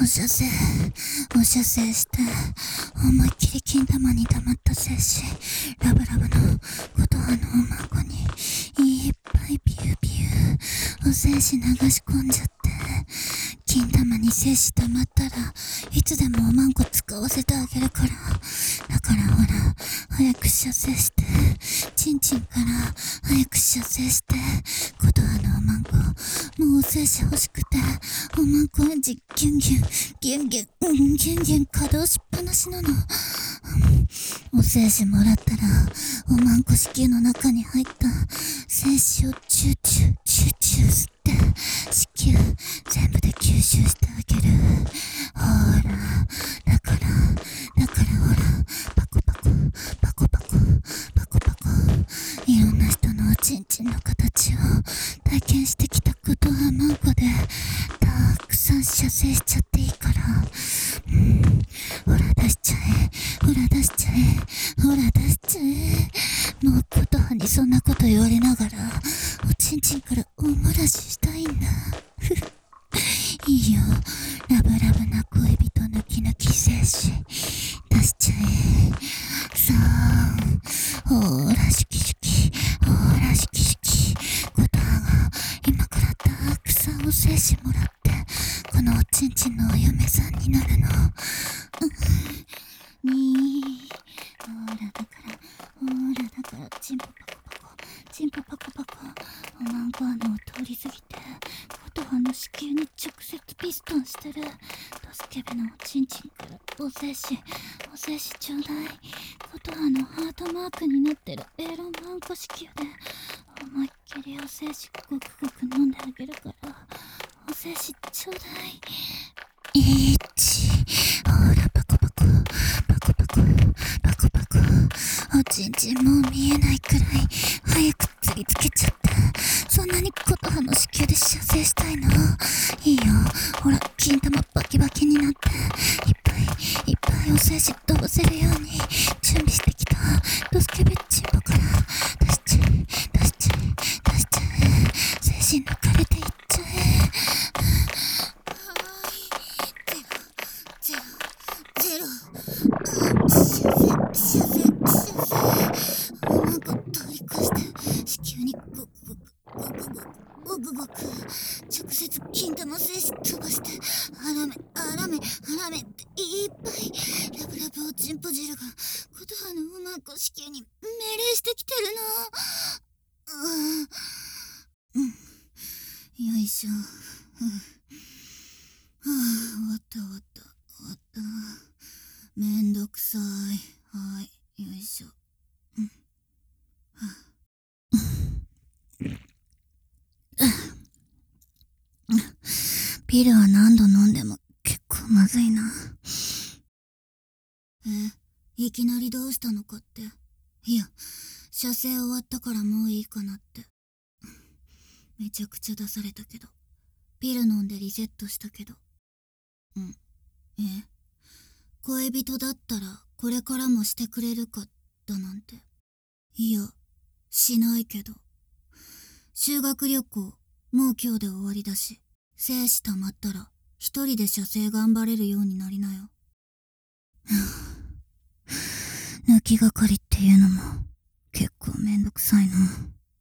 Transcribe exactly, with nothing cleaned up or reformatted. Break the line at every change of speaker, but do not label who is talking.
射精、放射精して、思いっきり金玉に溜まった精子、ラブラブのことはのおまんこに、いっぱいビュービュー、お精子流し込んじゃって、金玉に精子溜まったら、いつでもおまんこ使わせてあげるから。だからほら、早く射精して、チンチンから早く射精して、ことはのおまんこ、もうお精子欲しくて、おまんこエンジンギュンギュン、ギュンギュン、うん、ギュンギュン稼働しっぱなしなの。お精子もらったら、おまんこ子宮の中に入った精子をチューチュー、チューチュー吸って、子宮全部で吸収してあげる。ほら、だから、だからほら、パコパコ、パコパコ、パコパコ、いろんな人のおちんちんの形を体験してきたことはまんこで、たくさん射精しちゃっていいから、うん、ほら出しちゃえ、ほら出しちゃえ、ほら出しちゃえ。もうことはにそんなこと言われながら、おちんちんからお漏らししたいんだ。いいよ、ラブラブな恋人抜き抜き精子出しちゃえ。さあ、ほーらシュキシュキ、ほーらシュキシュキ。ことはが今からたくさんお精子もらって、このおちんちんのお嫁さんになるの。うん、にー、ほーらだから、ほーらだから、チンポパコパコ、チンポパコパコ、おまんこ穴を通り過ぎて、ことはの子宮に直接ピストンしてる。ドスケベのおちんちんからお精子、お精子ちょうだい。ことはのハートマークになってるエロマンコ子宮で、思いっきりお精子ごくごく飲んであげるから、お精子ちょうだい。いち、ほらパコパコ、パコパコ、パコパコ。おちんちんもう見えないくらい早く釣りつけちゃった。そんなにことはの子宮で射精したいの？いいよ、ほら金玉バキバキになって、いっぱいいっぱいお精子飛ばせるように準備してきた。ドスケベチンポから出しちゃえ、出しちゃえ、出しちゃえ。精子抜かれていっちゃえ。ゼロ、ゼロ、ゼロ、射精、射精、射精。おまんこ通り越して子宮にごくごく、ごくごく、ごくごく、直接金玉精子飛ばして、あらめ、あらめ、あらめっていっぱいラブラブおちんぽ汁がことはのおまんこ子宮に命令してきてるの。うん、うん、よいしょ。うん、はあ、終わった終わった終わった。めんどくさい。はい、よいしょ。うん、はあ、ピルは何度飲んでも結構まずいな。え、いきなりどうしたのかって。いや、射精終わったからもういいかなって。めちゃくちゃ出されたけど、ピル飲んでリセットしたけど。うん。え、恋人だったらこれからもしてくれるかだなんて。いや、しないけど。修学旅行、もう今日で終わりだし、精子溜まったら一人で射精頑張れるようになりなよ。抜きがかりっていうのも結構めんどくさいな。